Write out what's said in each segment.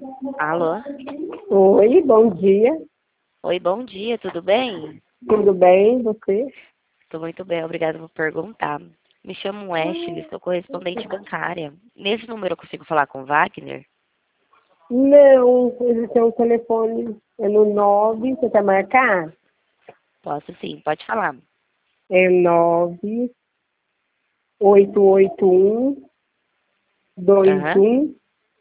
Alô? Oi, bom dia. Oi, bom dia, tudo bem? Tudo bem, você? Estou muito bem, obrigada por perguntar. Me chamo Ashley, sou correspondente bancária. Nesse número eu consigo falar com o Wagner? Não, ele tem um telefone, é no 9, você quer marcar? Posso sim, pode falar. É 98881 Aham, 21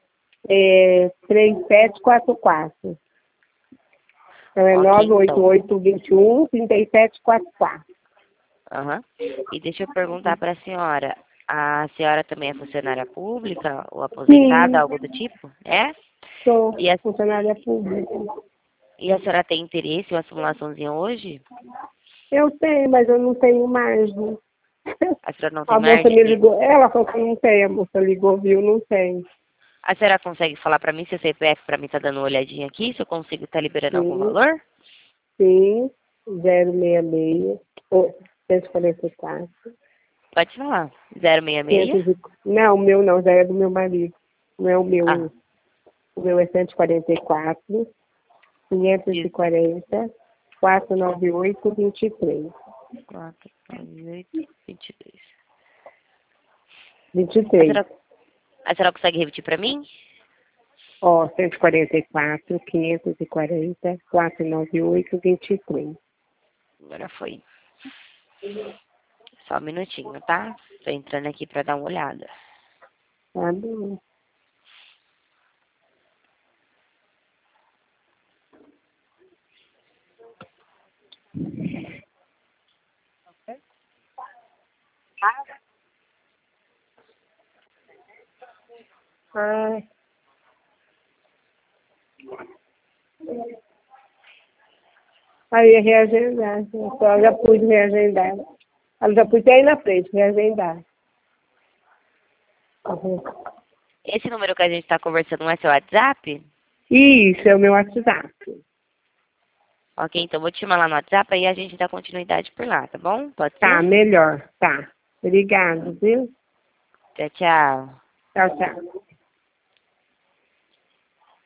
3744. Então é ok então. 98821 3744. Aham. E deixa eu perguntar para a senhora também é funcionária pública ou aposentada, Sim, algo do tipo? É? sou E a, funcionária pública. e a senhora tem interesse em uma simulaçãozinha hoje? Eu tenho, mas eu não tenho margem. A senhora não tem A moça margem? me ligou, ela falou que não tem, a moça ligou, viu, não tem. A senhora consegue falar para mim seu CPF para mim tá dando uma olhadinha aqui, se eu consigo estar liberando algum Sim. valor? Sim, 066, 144, Pode falar. 066? 500 não, o meu não, já é do meu marido. Não é Ah, o meu é 144, 540, 498, 23. 4, 9, 8, 22. A 23. senhora, a senhora consegue repetir para mim? Ó, 144, 540, 498, 23. Agora foi. Só um minutinho, tá? Tô entrando aqui para dar uma olhada. Tá bom. Ah, aí ia reagendar. Eu já pude reagendar. Eu já pude aí na frente, reagendar. Uhum. Esse número que a gente está conversando não é seu WhatsApp? Isso, é o meu WhatsApp. Ok, então vou te chamar lá no WhatsApp aí a gente dá continuidade por lá, tá bom? Pode Tá, ser? melhor. Tá. Obrigada, viu? Tchau, tchau. Tchau, tchau.